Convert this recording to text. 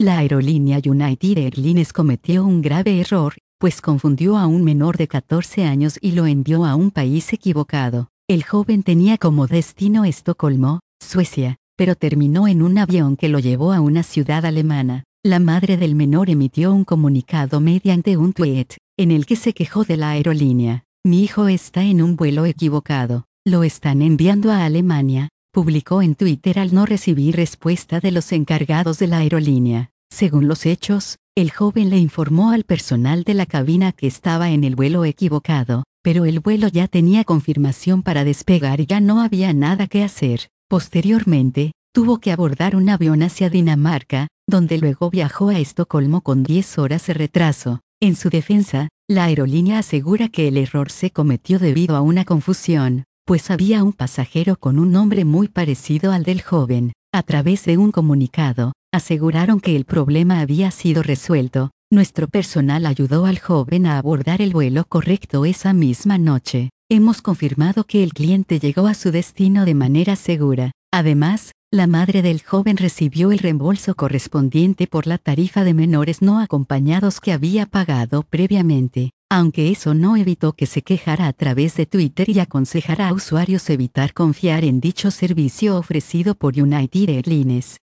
La aerolínea United Airlines cometió un grave error, pues confundió a un menor de 14 años y lo envió a un país equivocado. El joven tenía como destino Estocolmo, Suecia, pero terminó en un avión que lo llevó a una ciudad alemana. La madre del menor emitió un comunicado mediante un tweet, en el que se quejó de la aerolínea. Mi hijo está en un vuelo equivocado. Lo están enviando a Alemania, publicó en Twitter al no recibir respuesta de los encargados de la aerolínea. Según los hechos, el joven le informó al personal de la cabina que estaba en el vuelo equivocado, pero el vuelo ya tenía confirmación para despegar y ya no había nada que hacer. Posteriormente, tuvo que abordar un avión hacia Dinamarca, donde luego viajó a Estocolmo con 10 horas de retraso. En su defensa, la aerolínea asegura que el error se cometió debido a una confusión, pues había un pasajero con un nombre muy parecido al del joven. A través de un comunicado, aseguraron que el problema había sido resuelto. Nuestro personal ayudó al joven a abordar el vuelo correcto esa misma noche. Hemos confirmado que el cliente llegó a su destino de manera segura. Además, la madre del joven recibió el reembolso correspondiente por la tarifa de menores no acompañados que había pagado previamente, aunque eso no evitó que se quejara a través de Twitter y aconsejara a usuarios evitar confiar en dicho servicio ofrecido por United Airlines.